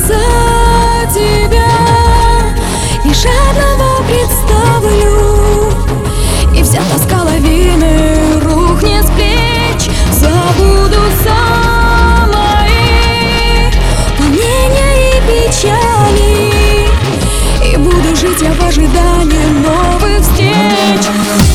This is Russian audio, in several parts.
за тебя. Лишь одного представлю, и вся тоска лавины рухнет с плеч. Забудутся мои волнения и печали, и буду жить я в ожидании новых встреч.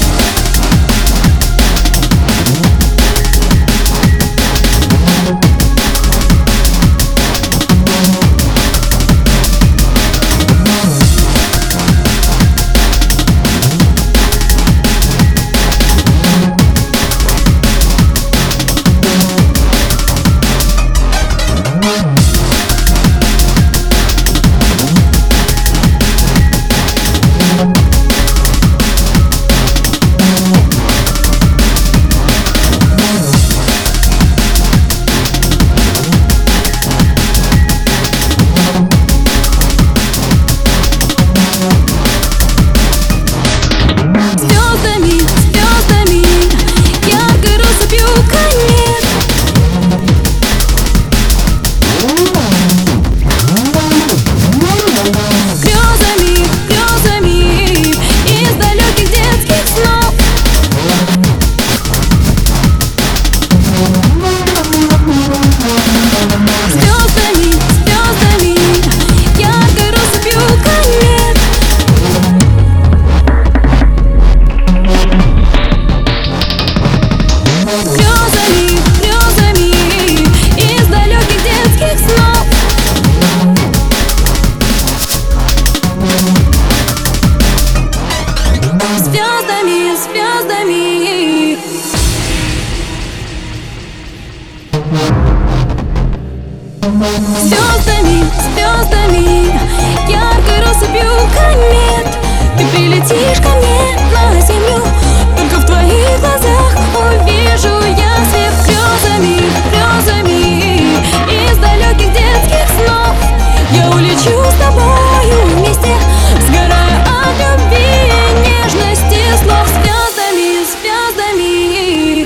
Звездами, звездами, яркой россыпью комет, ты прилетишь ко мне на землю. Только в твоих глазах увижу я свет. Грезами, грезами, из далеких детских снов я улечу с тобою вместе, сгорая от любви и нежности слов. Звездами, звездами,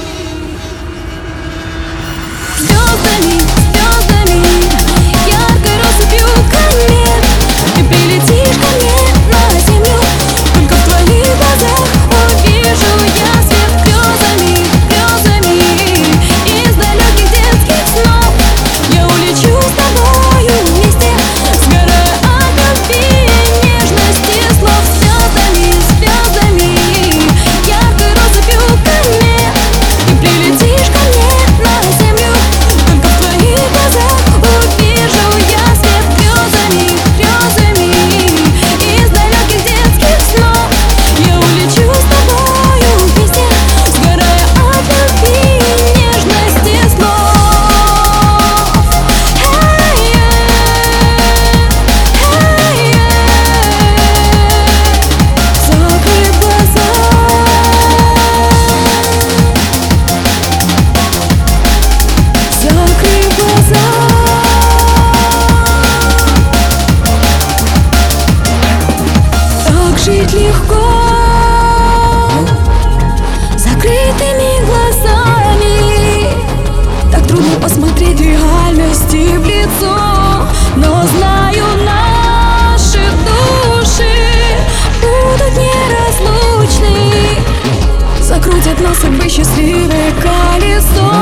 звездами, звездами, яркой россыпью комет, ты прилетишь ко мне на землю. Только в твоих глазах увижу я свет. Грезами, грезами, из далеких детских снов я улечу с тобою вместе, сгорая от любви и нежности слов. Звездами, звездами, яркой россыпью комет, ты прилетишь ко мне на землю. Только в твоих глазах увижу я свет. Грезами, грезами, из далеких детских снов я улечу с тобою вместе, сгорая от любви и нежности слов. Закрой глаза, закрой глаза. Так жить легко закрытыми глазами, так трудно посмотреть реальности в лицо. Но знаю, наши души будут неразлучны, закрутят нас судьбы счастливое колесо.